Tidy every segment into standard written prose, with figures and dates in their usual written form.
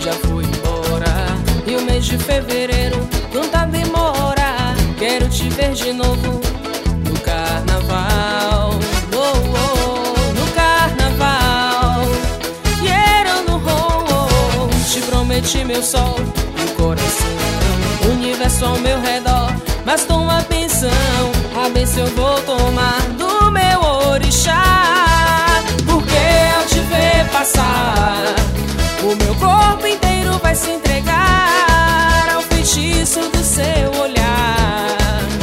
já foi embora, e o mês de fevereiro tanta demora. Quero te ver de novo no carnaval, oh, oh, no carnaval. Yeah, no oh, oh. Te prometi meu sol e o coração, o universo ao meu redor, mas toma atenção, a bênção eu vou tomar do meu orixá. Porque ao te ver passar, o meu corpo inteiro vai se entregar ao feitiço do seu olhar.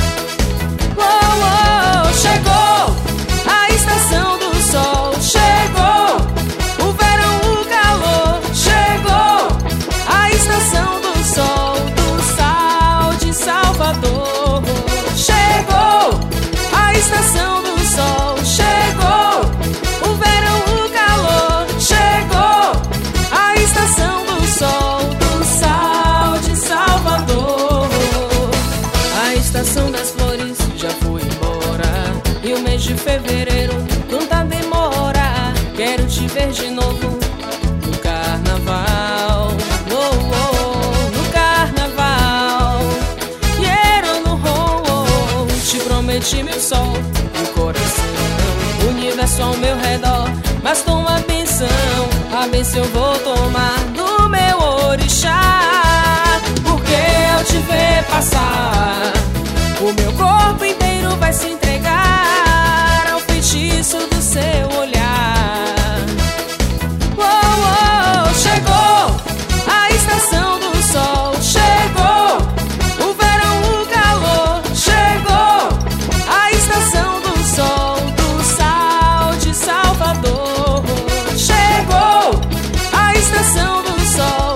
Oh, oh, chegou a estação do sol, chegou o verão, o calor, chegou a estação do sol, do sal de Salvador. Chegou a estação do sol, chegou o verão, o calor, chegou a estação do sol, do sal de Salvador. A estação das flores já foi embora, e o mês de fevereiro tanta demora. Quero te ver de novo no carnaval, oh, oh, no carnaval. Yeah, no oh, oh. Te prometi meu sol e o coração, o universo ao meu redor, mas toma atenção, a bênção eu vou tomar do meu orixá. Porque ao te ver passar, o meu corpo inteiro vai se entregar ao feitiço do seu olhar. Oh, oh, chegou a estação do sol, chegou o verão, o calor, chegou a estação do sol, do sal de Salvador. Chegou a estação do sol,